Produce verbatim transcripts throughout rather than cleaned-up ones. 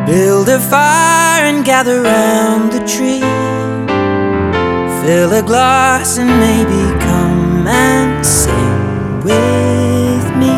Build a fire and gather round the tree. Fill a glass and maybe come and sing with me.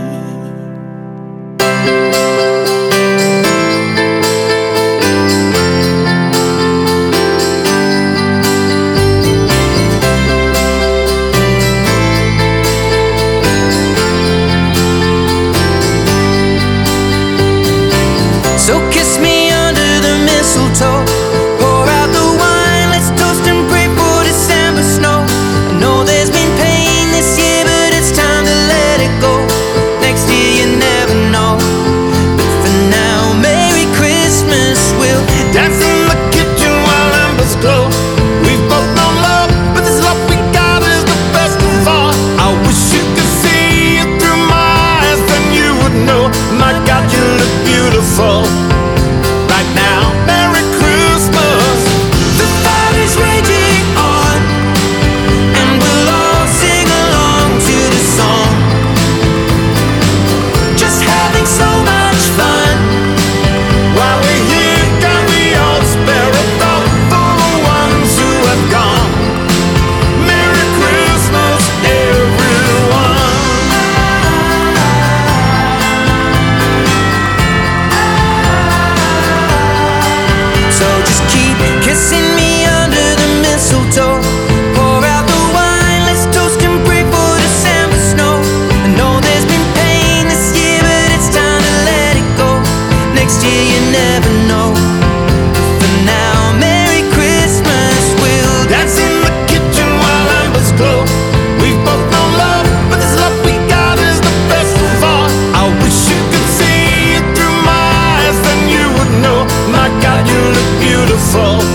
So kiss me under the mistletoe, pour out the wine, let's toast and pray for December snow. I know there's been pain this year, but it's time to let it go. Next year you never know, but for now, Merry Christmas. We'll Dance in the kitchen while embers glow. We've both known love, but this love we got is the best of all. I wish you could see it through my eyes, then you would know. My God, you look beautiful right now. Merry Christmas. The fire is raging on, and we'll all sing along to the song. Just having so much fun. While we're here, can we all spare a thought for the ones who have gone? Merry Christmas, everyone. So just keep kissing me under the mistletoe. Pour out the wine, let's toast and pray for December snow. I know there's been pain this year, but it's time to let it go. Next year you never know. For now, Merry Christmas. We'll Dance in the kitchen while embers glow. We've both known love, but this love we got is the best of all. I wish you could see it through my eyes, then you would know. My God, you look beautiful